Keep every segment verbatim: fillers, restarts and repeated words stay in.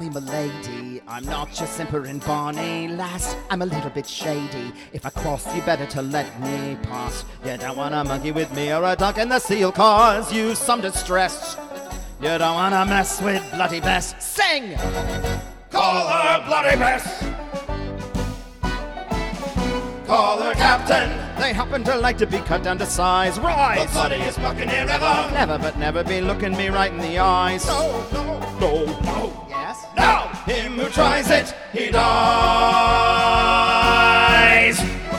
me milady. I'm not your simpering Bonnie lass. I'm a little bit shady. If I cross, you better to let me pass. You don't want a monkey with me or a duck in the seal cause you some distress. You don't want to mess with Bloody Bess. Sing! Call her Bloody Bess. Call her Captain. They happen to like to be cut down to size. Rise! The bloodiest buccaneer ever. Never but never be looking me right in the eyes. No, no, no, no. Yes? No! Him who tries it, he dies.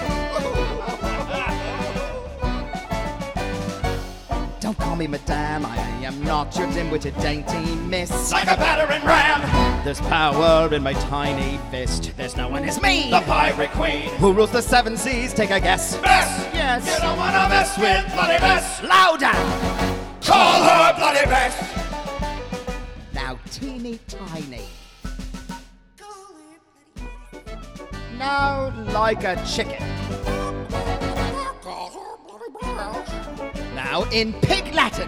Don't call me madame, I am not your dim-witted dainty miss. Like a battering ram. There's power in my tiny fist. There's no one as me. The pirate queen. Who rules the seven seas? Take a guess. Bess! Yes. You don't wanna mess with Bloody Bess. Louder! Call her Bloody Bess. Now teeny tiny. Now like a chicken. Now in pig Latin.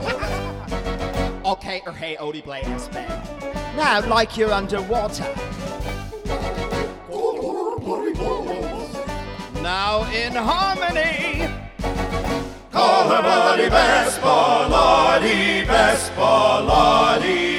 Okay, or hey, Odie Blay Espen. Now like you're underwater. Now in harmony. Call her Bloody Bess, Bloody Bess, Bloody